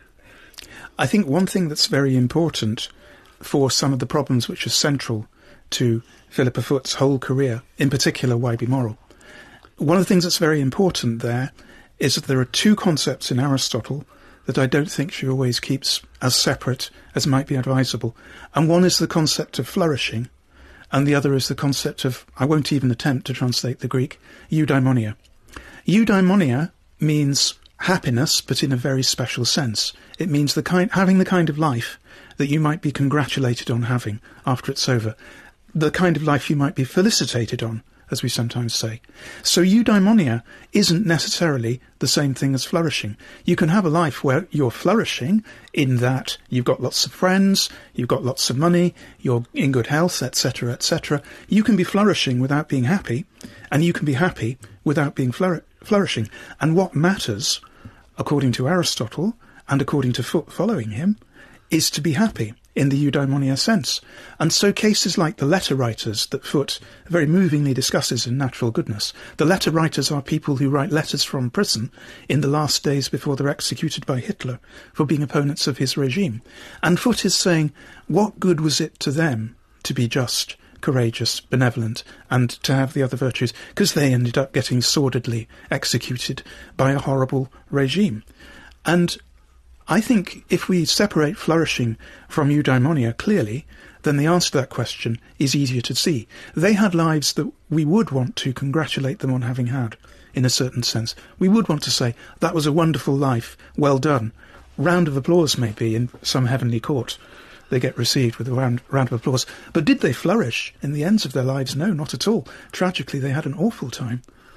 I think one thing that's very important for some of the problems which are central to Philippa Foot's whole career, in particular Why Be Moral, one of the things that's very important there is that there are two concepts in Aristotle that I don't think she always keeps as separate as might be advisable. And one is the concept of flourishing, and the other is the concept of, I won't even attempt to translate the Greek, eudaimonia. Eudaimonia means happiness, but in a very special sense. It means having the kind of life that you might be congratulated on having after it's over, the kind of life you might be felicitated on, as we sometimes say. So eudaimonia isn't necessarily the same thing as flourishing. You can have a life where you're flourishing in that you've got lots of friends, you've got lots of money, you're in good health, etc., etc. You can be flourishing without being happy, and you can be happy without being flourishing. And what matters, according to Aristotle, and according to Foote following him, is to be happy in the eudaimonia sense. And so cases like the letter writers that Foote very movingly discusses in Natural Goodness, the letter writers are people who write letters from prison in the last days before they're executed by Hitler for being opponents of his regime. And Foote is saying, what good was it to them to be just, courageous, benevolent, and to have the other virtues, because they ended up getting sordidly executed by a horrible regime. And I think if we separate flourishing from eudaimonia clearly, then the answer to that question is easier to see. They had lives that we would want to congratulate them on having had, in a certain sense. We would want to say, that was a wonderful life, well done. Round of applause, maybe, in some heavenly court. They get received with a round of applause. But did they flourish in the ends of their lives? No, not at all. Tragically, they had an awful time.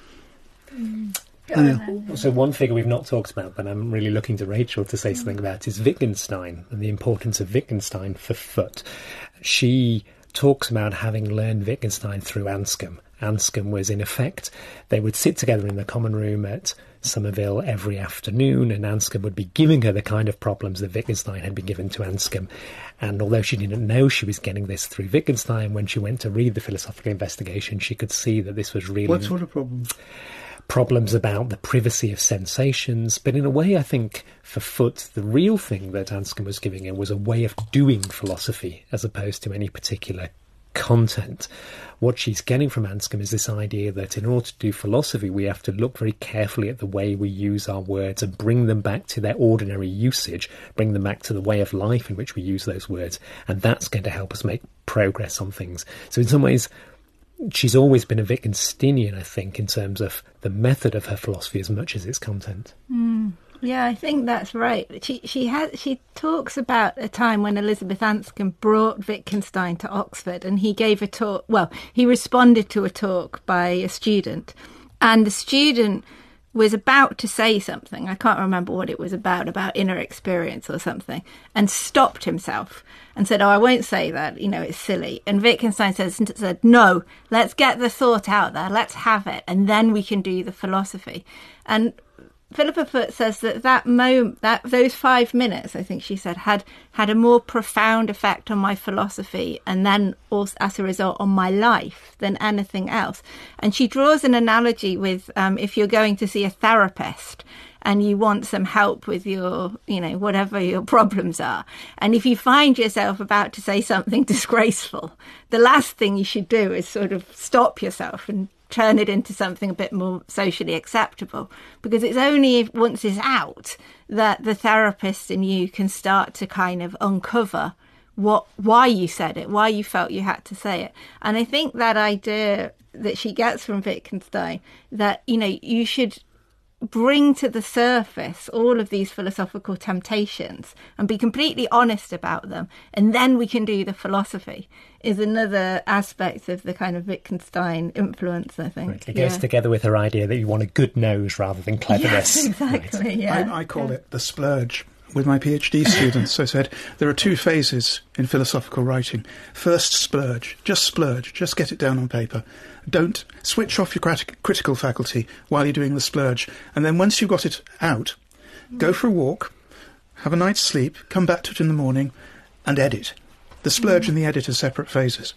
So one figure we've not talked about, but I'm really looking to Rachel to say something about, is Wittgenstein and the importance of Wittgenstein for Foote. She talks about having learned Wittgenstein through Anscombe. Anscombe was, in effect, they would sit together in the common room at Somerville every afternoon, and Anscombe would be giving her the kind of problems that Wittgenstein had been given to Anscombe. And although she didn't know she was getting this through Wittgenstein, when she went to read the Philosophical Investigation, she could see that this was really... What sort of problems? Problems about the privacy of sensations. But in a way, I think, for Foote, the real thing that Anscombe was giving her was a way of doing philosophy as opposed to any particular content. What she's getting from Anscombe is this idea that in order to do philosophy, we have to look very carefully at the way we use our words and bring them back to their ordinary usage, bring them back to the way of life in which we use those words. And that's going to help us make progress on things. So in some ways, she's always been a Wittgensteinian, I think, in terms of the method of her philosophy as much as its content. Yeah, I think that's right. She talks about a time when Elizabeth Anscombe brought Wittgenstein to Oxford, and he gave a talk. Well, he responded to a talk by a student, and the student was about to say something. I can't remember what it was about inner experience or something, and stopped himself and said, "Oh, I won't say that. You know, it's silly." And Wittgenstein said, "No, let's get the thought out there. Let's have it, and then we can do the philosophy." And Philippa Foot says that moment, those 5 minutes, I think she said, had a more profound effect on my philosophy, and then also as a result on my life, than anything else. And she draws an analogy with if you're going to see a therapist and you want some help with your, whatever your problems are, and if you find yourself about to say something disgraceful, the last thing you should do is sort of stop yourself and turn it into something a bit more socially acceptable, because it's only once it's out that the therapist in you can start to kind of uncover why you said it, why you felt you had to say it. And I think that idea that she gets from Wittgenstein, that, you should bring to the surface all of these philosophical temptations and be completely honest about them, and then we can do the philosophy, is another aspect of the kind of Wittgenstein influence, I think. Right. It goes together with her idea that you want a good nose rather than cleverness. Yes, exactly. Right. Yeah. I call it the splurge. With my PhD students, I said, there are 2 phases in philosophical writing. First, splurge, just get it down on paper. Don't switch off your critical faculty while you're doing the splurge. And then once you've got it out, go for a walk, have a night's sleep, come back to it in the morning, and edit. The splurge and the edit are separate phases.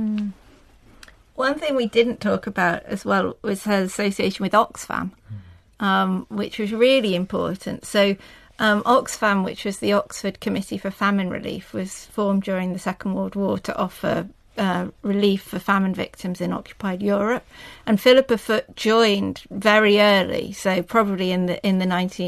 One thing we didn't talk about as well was her association with Oxfam, which was really important. So Oxfam, which was the Oxford Committee for Famine Relief, was formed during the Second World War to offer relief for famine victims in occupied Europe. And Philippa Foot joined very early, so probably certainly in the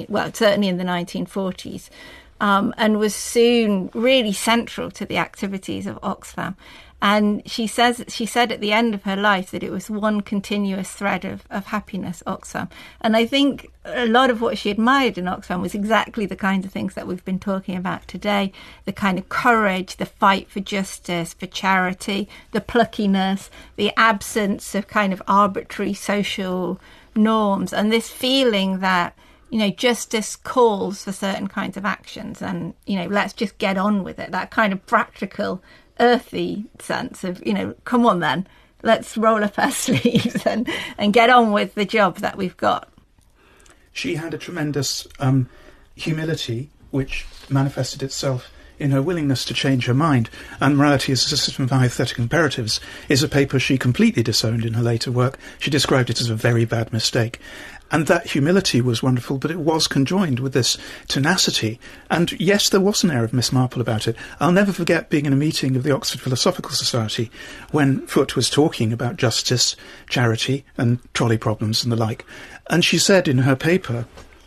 1940s, and was soon really central to the activities of Oxfam. And she said at the end of her life that it was one continuous thread of happiness, Oxfam. And I think a lot of what she admired in Oxfam was exactly the kinds of things that we've been talking about today, the kind of courage, the fight for justice, for charity, the pluckiness, the absence of kind of arbitrary social norms, and this feeling that, you know, justice calls for certain kinds of actions and, you know, let's just get on with it. That kind of practical, earthy sense of, you know, come on then, let's roll up our sleeves and get on with the job that we've got. She had a tremendous humility, which manifested itself in her willingness to change her mind. And Morality as a System of Hypothetical Imperatives is a paper she completely disowned in her later work. She described it as a very bad mistake. And that humility was wonderful, but it was conjoined with this tenacity. And yes, there was an air of Miss Marple about it. I'll never forget being in a meeting of the Oxford Philosophical Society when Foote was talking about justice, charity, and trolley problems and the like. And she said in her paper,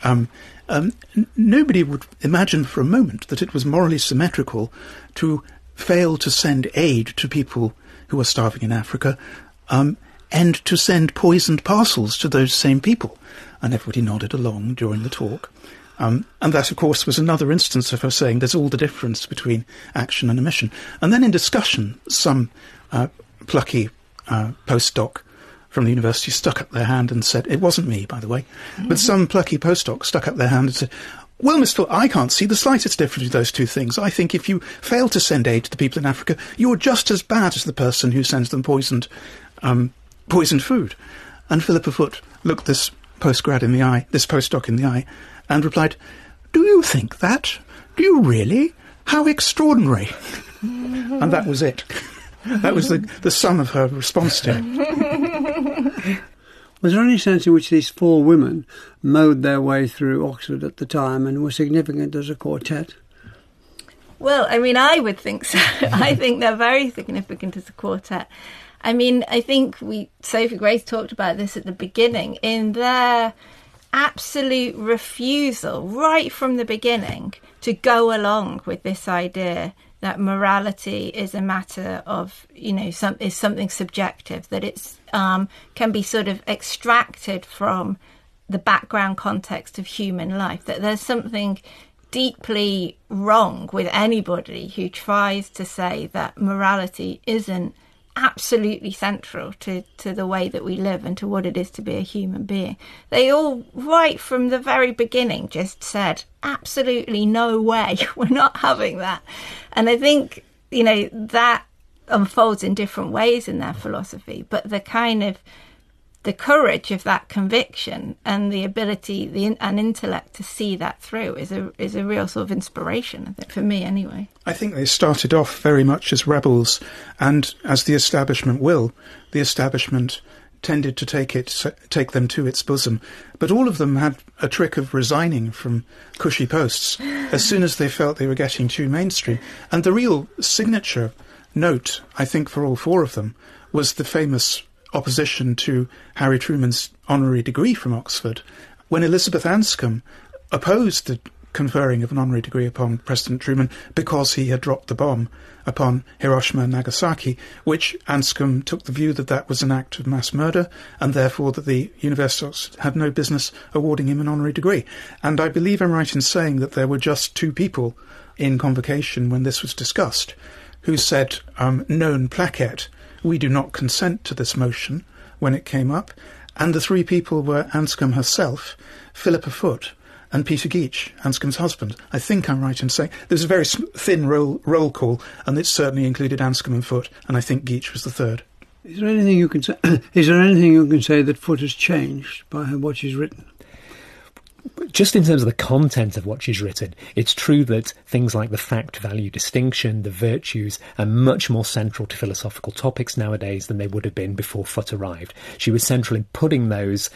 nobody would imagine for a moment that it was morally symmetrical to fail to send aid to people who are starving in Africa, and to send poisoned parcels to those same people. And everybody nodded along during the talk. And that, of course, was another instance of her saying there's all the difference between action and omission. And then in discussion, some plucky postdoc from the university stuck up their hand and said, it wasn't me, by the way, but some plucky postdoc stuck up their hand and said, well, Miss Phil, I can't see the slightest difference between those two things. I think if you fail to send aid to the people in Africa, you're just as bad as the person who sends them poisoned food. And Philippa Foote looked this postdoc in the eye, and replied, do you think that? Do you really? How extraordinary. And that was it. That was the sum of her response to it. Was there any sense in which these four women mowed their way through Oxford at the time and were significant as a quartet? Well, I mean, I would think so. I think they're very significant as a quartet. I mean, I think Sophie Grace talked about this at the beginning, in their absolute refusal right from the beginning to go along with this idea that morality is a matter of, you know, is something subjective, that it's can be sort of extracted from the background context of human life, that there's something deeply wrong with anybody who tries to say that morality isn't absolutely central to the way that we live and to what it is to be a human being. They all, right from the very beginning, just said, absolutely no way, we're not having that. And I think, you know, that unfolds in different ways in their philosophy, but the kind of the courage of that conviction and the ability and intellect to see that through is a real sort of inspiration, I think, for me anyway. I think they started off very much as rebels, and as the establishment will, the establishment tended to take them to its bosom. But all of them had a trick of resigning from cushy posts as soon as they felt they were getting too mainstream. And the real signature note, I think, for all four of them was the famous opposition to Harry Truman's honorary degree from Oxford, when Elizabeth Anscombe opposed the conferring of an honorary degree upon President Truman because he had dropped the bomb upon Hiroshima and Nagasaki, which Anscombe took the view that that was an act of mass murder, and therefore that the University of Oxford had no business awarding him an honorary degree. And I believe I'm right in saying that there were just two people in convocation when this was discussed who said, non placet, we do not consent to this motion, when it came up. And the three people were Anscombe herself, Philippa Foote, and Peter Geach, Anscombe's husband. I think I'm right in saying there's a very thin roll call, and it certainly included Anscombe and Foote, and I think Geach was the third. Is there anything you can say? Is there anything you can say that Foote has changed by what she's written? Just in terms of the content of what she's written, it's true that things like the fact-value distinction, the virtues, are much more central to philosophical topics nowadays than they would have been before Foote arrived. She was central in putting those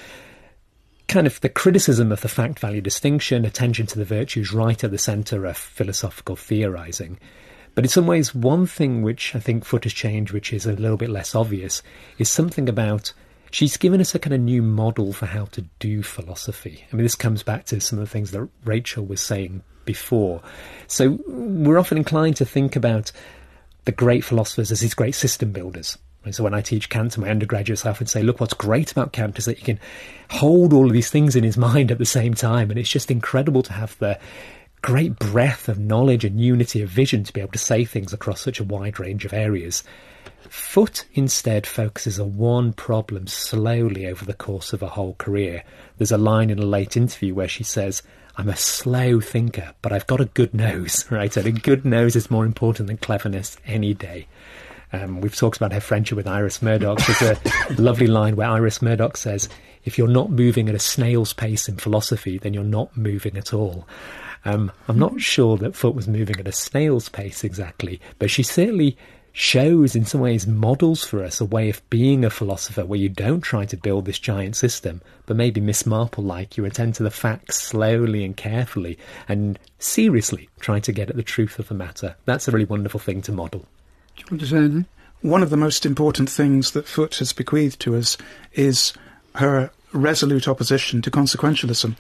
kind of the criticism of the fact-value distinction, attention to the virtues, right at the centre of philosophical theorising. But in some ways, one thing which I think Foote has changed, which is a little bit less obvious, is something about she's given us a kind of new model for how to do philosophy. I mean, this comes back to some of the things that Rachel was saying before. So we're often inclined to think about the great philosophers as these great system builders. And so when I teach Kant to my undergraduates, I often say, look, what's great about Kant is that he can hold all of these things in his mind at the same time. And it's just incredible to have the great breadth of knowledge and unity of vision to be able to say things across such a wide range of areas. Foote instead focuses on one problem slowly over the course of a whole career. There's a line in a late interview where she says, I'm a slow thinker, but I've got a good nose, right? And a good nose is more important than cleverness any day. We've talked about her friendship with Iris Murdoch. There's a lovely line where Iris Murdoch says, if you're not moving at a snail's pace in philosophy, then you're not moving at all. I'm not sure that Foote was moving at a snail's pace exactly, but she certainly shows, in some ways, models for us a way of being a philosopher where you don't try to build this giant system, but maybe Miss Marple-like, you attend to the facts slowly and carefully and seriously try to get at the truth of the matter. That's a really wonderful thing to model. Do you want to say anything? One of the most important things that Foote has bequeathed to us is her resolute opposition to consequentialism,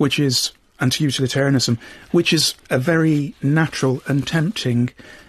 and to utilitarianism, which is a very natural and tempting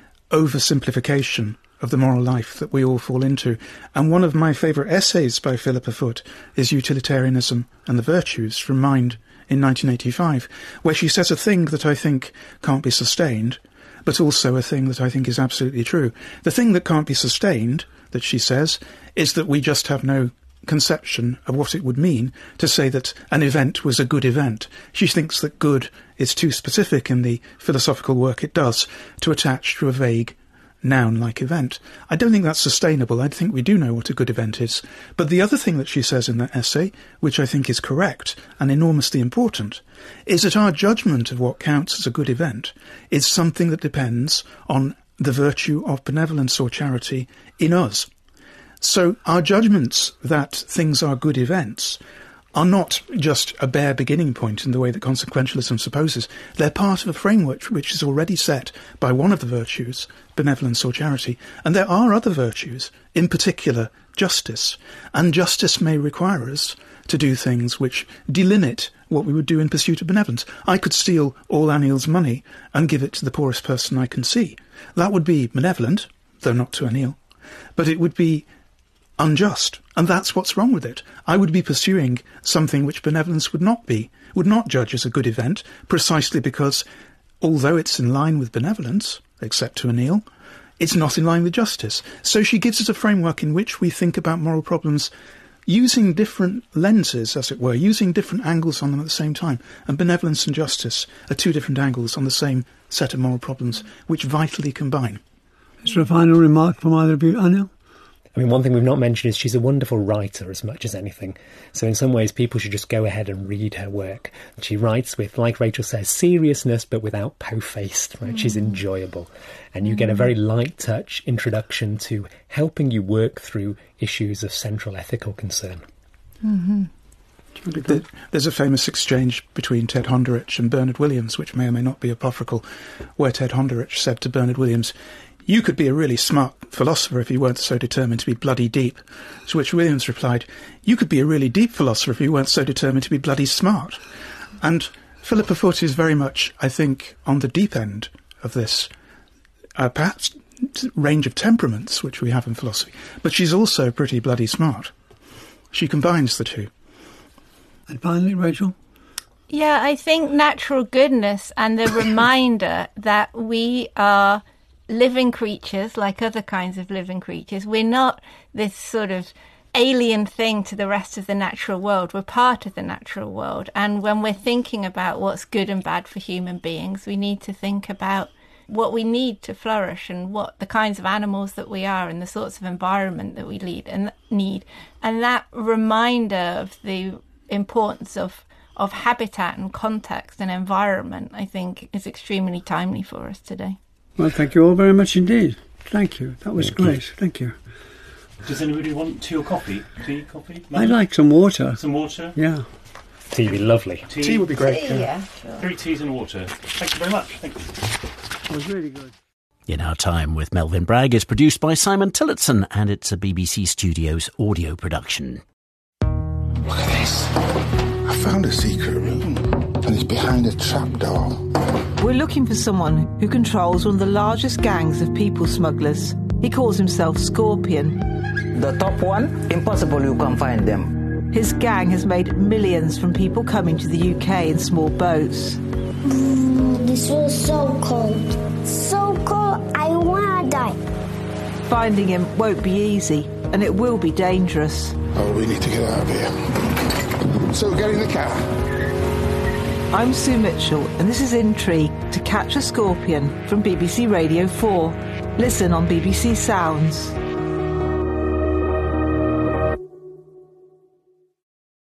oversimplification of the moral life that we all fall into. And one of my favourite essays by Philippa Foote is Utilitarianism and the Virtues from Mind in 1985, where she says a thing that I think can't be sustained, but also a thing that I think is absolutely true. The thing that can't be sustained, that she says, is that we just have no conception of what it would mean to say that an event was a good event. She thinks that good is too specific in the philosophical work it does to attach to a vague noun-like event. I don't think that's sustainable. I think we do know what a good event is. But the other thing that she says in that essay, which I think is correct and enormously important, is that our judgment of what counts as a good event is something that depends on the virtue of benevolence or charity in us. So our judgments that things are good events are not just a bare beginning point in the way that consequentialism supposes. They're part of a framework which is already set by one of the virtues, benevolence or charity. And there are other virtues, in particular justice. And justice may require us to do things which delimit what we would do in pursuit of benevolence. I could steal all Anil's money and give it to the poorest person I can see. That would be benevolent, though not to Anil. But it would be unjust, and that's what's wrong with it. I would be pursuing something which benevolence would not judge as a good event, precisely because, although it's in line with benevolence, except to Anil, it's not in line with justice. So she gives us a framework in which we think about moral problems using different lenses, as it were, using different angles on them at the same time. And benevolence and justice are two different angles on the same set of moral problems, which vitally combine. Is there a final remark from either of you, Anil? I mean, one thing we've not mentioned is she's a wonderful writer as much as anything. So in some ways, people should just go ahead and read her work. She writes with, like Rachel says, seriousness, but without po-faced, right? She's enjoyable. And you get a very light touch introduction to helping you work through issues of central ethical concern. Mm-hmm. There's a famous exchange between Ted Honderich and Bernard Williams, which may or may not be apocryphal, where Ted Honderich said to Bernard Williams, "You could be a really smart philosopher if you weren't so determined to be bloody deep." To which Williams replied, "You could be a really deep philosopher if you weren't so determined to be bloody smart." And Philippa Foote is very much, I think, on the deep end of this, perhaps range of temperaments which we have in philosophy. But she's also pretty bloody smart. She combines the two. And finally, Rachel? Yeah, I think natural goodness and the reminder that we are living creatures like other kinds of living creatures. We're not this sort of alien thing to the rest of the natural world. We're part of the natural world. And when we're thinking about what's good and bad for human beings, we need to think about what we need to flourish and what the kinds of animals that we are and the sorts of environment that we lead and need. And that reminder of the importance of habitat and context and environment, I think, is extremely timely for us today. Well, thank you all very much indeed. Thank you. That was great. Thank you. Does anybody want tea or coffee? Tea, coffee? I'd like some water. Some water? Yeah. Tea would be lovely. Tea would be great. Tea, yeah, sure. 3 teas and water. Thank you very much. Thank you. That was really good. In Our Time with Melvyn Bragg is produced by Simon Tillotson, and it's a BBC Studios audio production. Look at this. I found a secret room, and it's behind a trapdoor. We're looking for someone who controls one of the largest gangs of people smugglers. He calls himself Scorpion. The top one, impossible you can find them. His gang has made millions from people coming to the UK in small boats. This was so cold. So cold, I wanna die. Finding him won't be easy, and it will be dangerous. Oh, we need to get out of here. So get in the car. I'm Sue Mitchell, and this is Intrigue, To Catch a Scorpion from BBC Radio 4. Listen on BBC Sounds.